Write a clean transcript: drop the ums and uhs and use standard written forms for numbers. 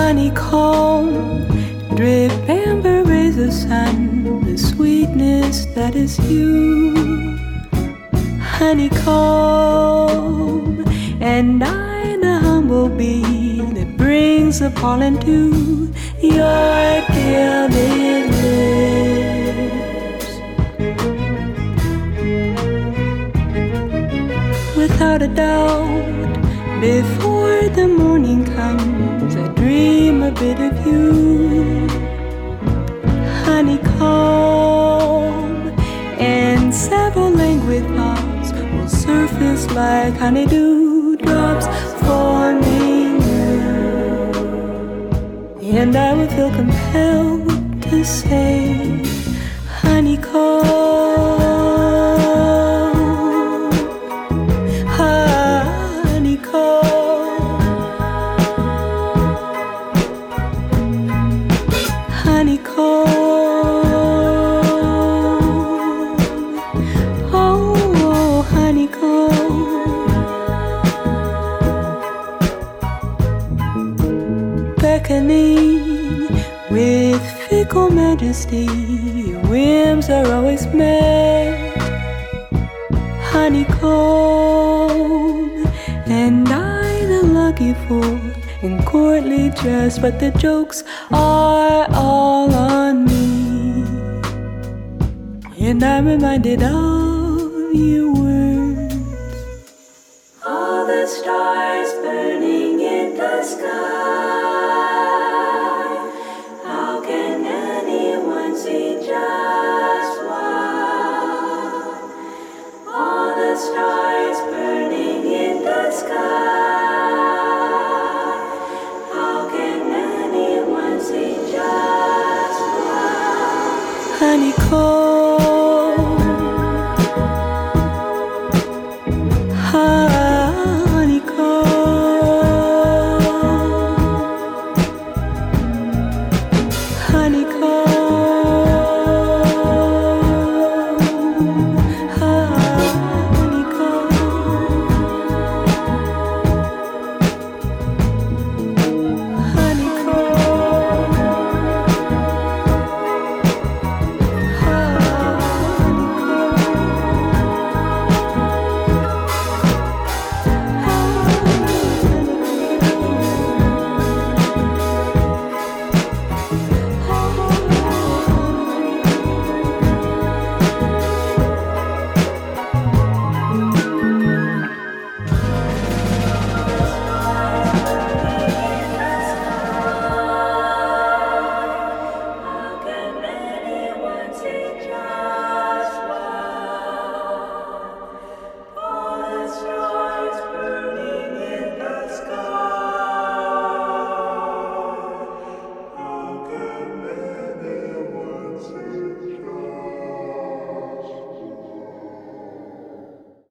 honeycomb, drip amber rays of sun, the sweetness that is you. Honeycomb, and I the humble bee that brings the pollen to your gilded lips. Without a doubt, before the morning comes, I dream a bit of you. Honeycomb, and several languid thoughts will surface like honeydew drops forming you. And I will feel compelled to say, honeycomb, beckoning with fickle majesty, your whims are always met. Honeycomb, and I the lucky fool in courtly dress, but the jokes are all on me, and I'm reminded of your words. All the stars burning in the sky, just one. All the stars burning in the sky, how can anyone see just one? Honeycomb,